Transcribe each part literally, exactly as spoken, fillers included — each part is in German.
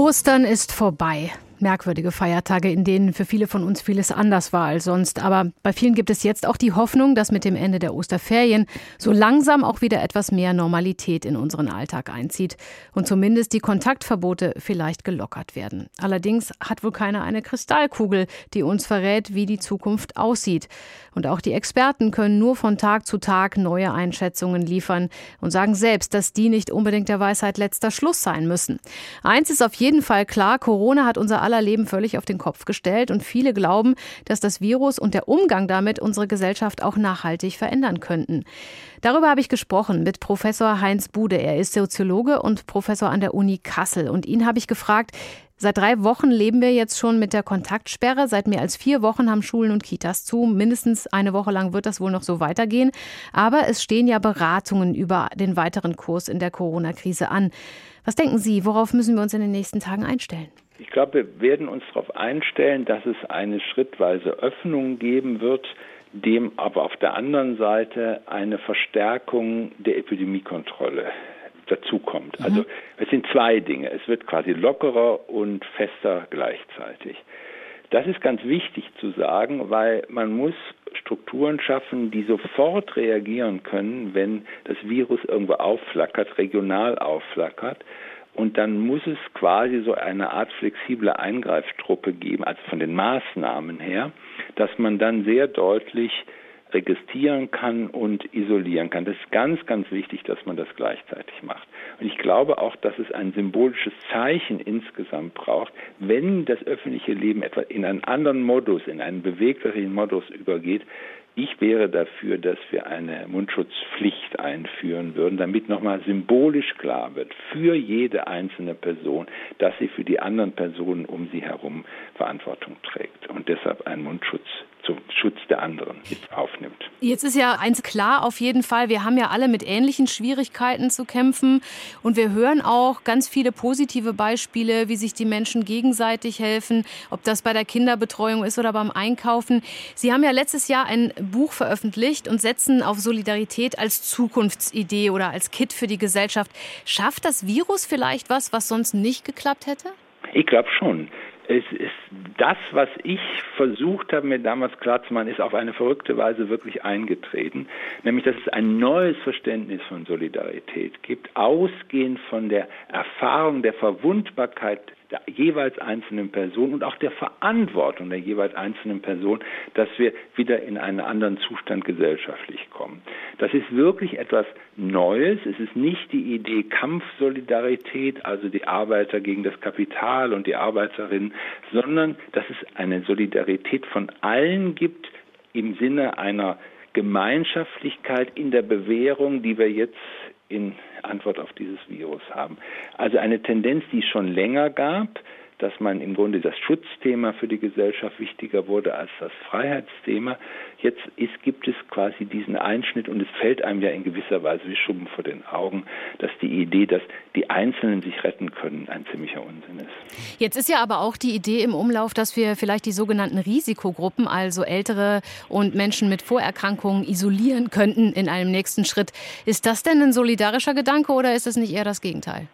Ostern ist vorbei. Merkwürdige Feiertage, in denen für viele von uns vieles anders war als sonst. Aber bei vielen gibt es jetzt auch die Hoffnung, dass mit dem Ende der Osterferien so langsam auch wieder etwas mehr Normalität in unseren Alltag einzieht und zumindest die Kontaktverbote vielleicht gelockert werden. Allerdings hat wohl keiner eine Kristallkugel, die uns verrät, wie die Zukunft aussieht. Und auch die Experten können nur von Tag zu Tag neue Einschätzungen liefern und sagen selbst, dass die nicht unbedingt der Weisheit letzter Schluss sein müssen. Eins ist auf jeden Fall klar: Corona hat unser aller Leben völlig auf den Kopf gestellt und viele glauben, dass das Virus und der Umgang damit unsere Gesellschaft auch nachhaltig verändern könnten. Darüber habe ich gesprochen mit Professor Heinz Bude. Er ist Soziologe und Professor an der Uni Kassel. Und ihn habe ich gefragt: Seit drei Wochen leben wir jetzt schon mit der Kontaktsperre. Seit mehr als vier Wochen haben Schulen und Kitas zu. Mindestens eine Woche lang wird das wohl noch so weitergehen. Aber es stehen ja Beratungen über den weiteren Kurs in der Corona-Krise an. Was denken Sie, worauf müssen wir uns in den nächsten Tagen einstellen? Ich glaube, wir werden uns darauf einstellen, dass es eine schrittweise Öffnung geben wird, dem aber auf der anderen Seite eine Verstärkung der Epidemiekontrolle dazukommt. Mhm. Also es sind zwei Dinge. Es wird quasi lockerer und fester gleichzeitig. Das ist ganz wichtig zu sagen, weil man muss Strukturen schaffen, die sofort reagieren können, wenn das Virus irgendwo aufflackert, regional aufflackert. Und dann muss es quasi so eine Art flexible Eingreiftruppe geben, also von den Maßnahmen her, dass man dann sehr deutlich registrieren kann und isolieren kann. Das ist ganz, ganz wichtig, dass man das gleichzeitig macht. Und ich glaube auch, dass es ein symbolisches Zeichen insgesamt braucht, wenn das öffentliche Leben etwa in einen anderen Modus, in einen beweglichen Modus übergeht. Ich wäre dafür, dass wir eine Mundschutzpflicht einführen würden, damit nochmal symbolisch klar wird für jede einzelne Person, dass sie für die anderen Personen um sie herum Verantwortung trägt und deshalb einen Mundschutz zum Schutz der anderen aufnimmt. Jetzt ist ja eins klar auf jeden Fall: Wir haben ja alle mit ähnlichen Schwierigkeiten zu kämpfen und wir hören auch ganz viele positive Beispiele, wie sich die Menschen gegenseitig helfen, ob das bei der Kinderbetreuung ist oder beim Einkaufen. Sie haben ja letztes Jahr ein Buch veröffentlicht und setzen auf Solidarität als Zukunftsidee oder als Kit für die Gesellschaft. Schafft das Virus vielleicht was, was sonst nicht geklappt hätte? Ich glaube schon. Es ist das, was ich versucht habe, mir damals klarzumachen, ist auf eine verrückte Weise wirklich eingetreten. Nämlich, dass es ein neues Verständnis von Solidarität gibt, ausgehend von der Erfahrung der Verwundbarkeit der jeweils einzelnen Person und auch der Verantwortung der jeweils einzelnen Person, dass wir wieder in einen anderen Zustand gesellschaftlich kommen. Das ist wirklich etwas Neues. Es ist nicht die Idee Kampfsolidarität, also die Arbeiter gegen das Kapital und die Arbeiterinnen, sondern dass es eine Solidarität von allen gibt im Sinne einer Gemeinschaftlichkeit in der Bewährung, die wir jetzt in Antwort auf dieses Virus haben. Also eine Tendenz, die es schon länger gab, dass man im Grunde das Schutzthema für die Gesellschaft wichtiger wurde als das Freiheitsthema. Jetzt ist, gibt es quasi diesen Einschnitt und es fällt einem ja in gewisser Weise wie Schuppen vor den Augen, dass die Idee, dass die Einzelnen sich retten können, ein ziemlicher Unsinn ist. Jetzt ist ja aber auch die Idee im Umlauf, dass wir vielleicht die sogenannten Risikogruppen, also Ältere und Menschen mit Vorerkrankungen, isolieren könnten in einem nächsten Schritt. Ist das denn ein solidarischer Gedanke oder ist es nicht eher das Gegenteil?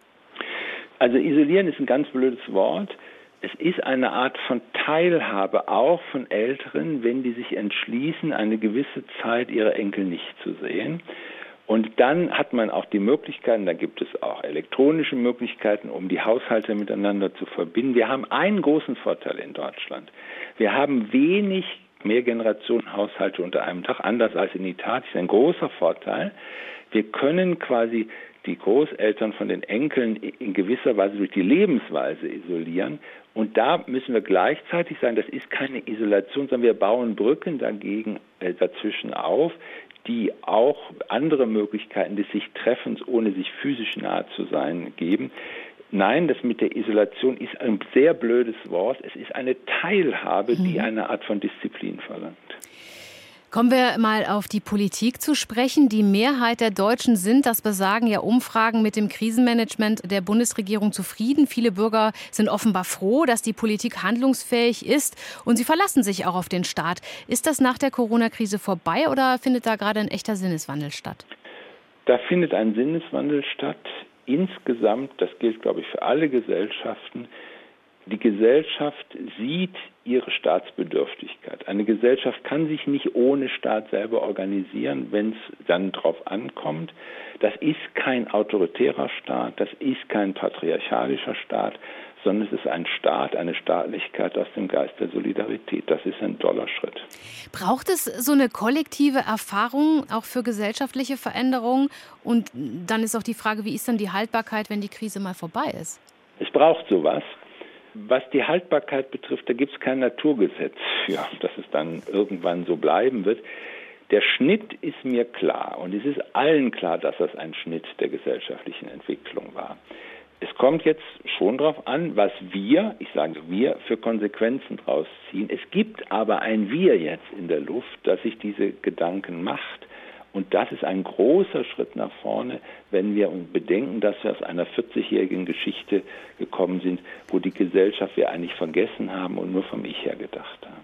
Also isolieren ist ein ganz blödes Wort. Es ist eine Art von Teilhabe auch von Älteren, wenn die sich entschließen, eine gewisse Zeit ihre Enkel nicht zu sehen. Und dann hat man auch die Möglichkeiten, da gibt es auch elektronische Möglichkeiten, um die Haushalte miteinander zu verbinden. Wir haben einen großen Vorteil in Deutschland. Wir haben wenig Mehrgenerationenhaushalte unter einem Dach, anders als in Italien. Das ist ein großer Vorteil. Wir können quasi die Großeltern von den Enkeln in gewisser Weise durch die Lebensweise isolieren. Und da müssen wir gleichzeitig sagen, das ist keine Isolation, sondern wir bauen Brücken dagegen äh, dazwischen auf, die auch andere Möglichkeiten des sich Treffens, ohne sich physisch nahe zu sein, geben. Nein, das mit der Isolation ist ein sehr blödes Wort. Es ist eine Teilhabe, die eine Art von Disziplin verlangt. Kommen wir mal auf die Politik zu sprechen. Die Mehrheit der Deutschen sind, das besagen ja Umfragen, mit dem Krisenmanagement der Bundesregierung zufrieden. Viele Bürger sind offenbar froh, dass die Politik handlungsfähig ist und sie verlassen sich auch auf den Staat. Ist das nach der Corona-Krise vorbei oder findet da gerade ein echter Sinneswandel statt? Da findet ein Sinneswandel statt. insgesamt, das gilt, glaube ich, für alle Gesellschaften, die Gesellschaft sieht ihre Staatsbedürftigkeit. Eine Gesellschaft kann sich nicht ohne Staat selber organisieren, wenn es dann drauf ankommt. Das ist kein autoritärer Staat, das ist kein patriarchalischer Staat, sondern es ist ein Staat, eine Staatlichkeit aus dem Geist der Solidarität. Das ist ein toller Schritt. Braucht es so eine kollektive Erfahrung auch für gesellschaftliche Veränderungen? Und dann ist auch die Frage, wie ist dann die Haltbarkeit, wenn die Krise mal vorbei ist? Es braucht sowas. Was die Haltbarkeit betrifft, da gibt es kein Naturgesetz für, dass es dann irgendwann so bleiben wird. Der Schnitt ist mir klar und es ist allen klar, dass das ein Schnitt der gesellschaftlichen Entwicklung war. Es kommt jetzt schon darauf an, was wir, ich sage wir, für Konsequenzen draus ziehen. Es gibt aber ein Wir jetzt in der Luft, das sich diese Gedanken macht. Und das ist ein großer Schritt nach vorne, wenn wir uns bedenken, dass wir aus einer vierzigjährigen Geschichte gekommen sind, wo die Gesellschaft wir eigentlich vergessen haben und nur vom Ich her gedacht haben.